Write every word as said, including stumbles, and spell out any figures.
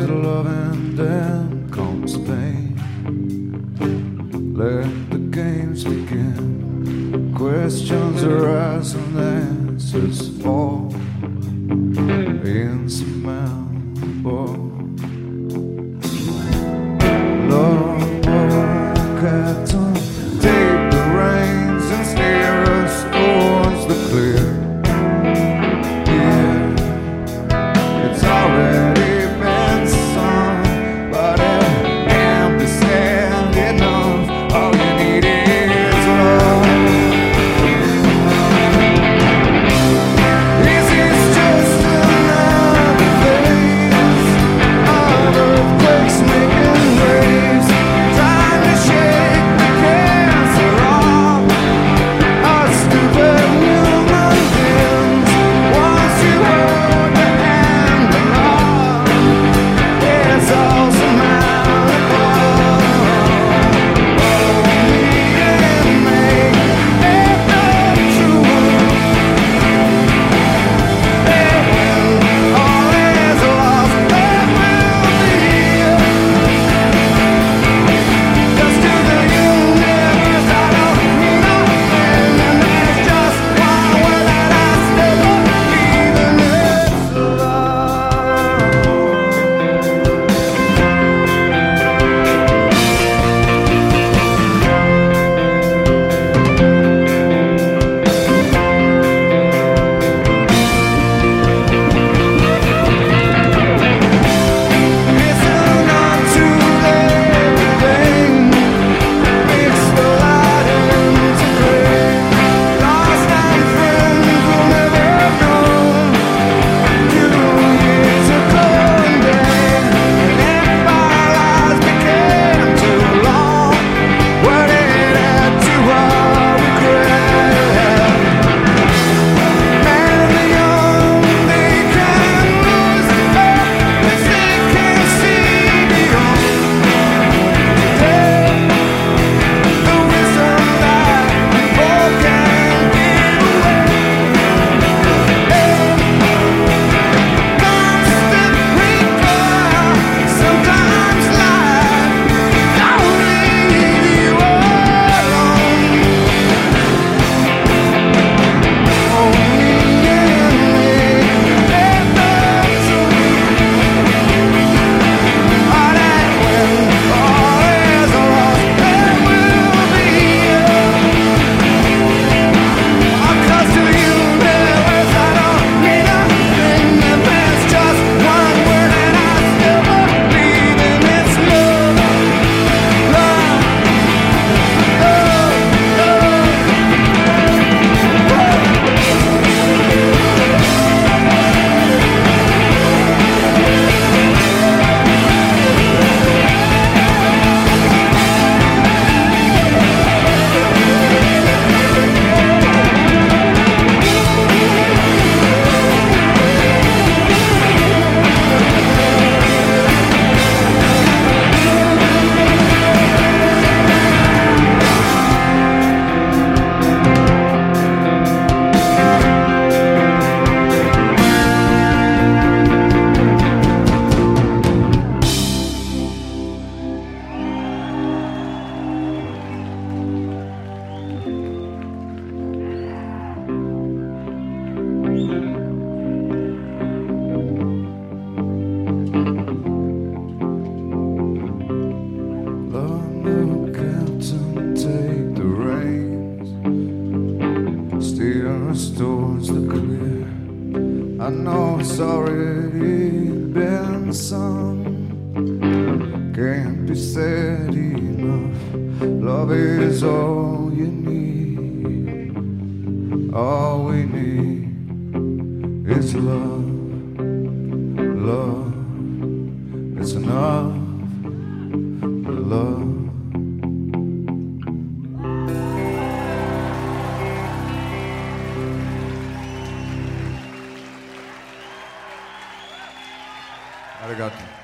is love and then comes pain. Let the games begin. Questions arise and answers fall. Insurmountable. Love, oh, Captain, take the reins and steer us towards the clear. Yeah, it's already been sung, but it can't be said enough. All you need is love. This is just another phase of earthquakes making waves. Time to shake the cancer off our stupid human beings. Once you hold the hand of love, it's all surmountable. Only it may ever true. And when all is lost, there will be just to the universe. I don't mean nothing, and there's just one word that I still believe in. It's listen unto everything. Mix the light into gray. Lost and friends will never know. Two years ago and then, and if our lives became too long, what it had to our regret. And the young, they can lose hope, as they can see beyond today. The wisdom that people can give away. Constant recall. Sometimes life don't leave you alone. Only in me ever true. But when all is lost, there will be cause to you there is I don't need nothing, and there's just one word and I still believe in. It's love, love, Love, Captain, take the reins, steer us towards the clear. I know it's already been sung, can't be said enough. Love is all you need. All we need is love, love. It's enough. Love. Arigato.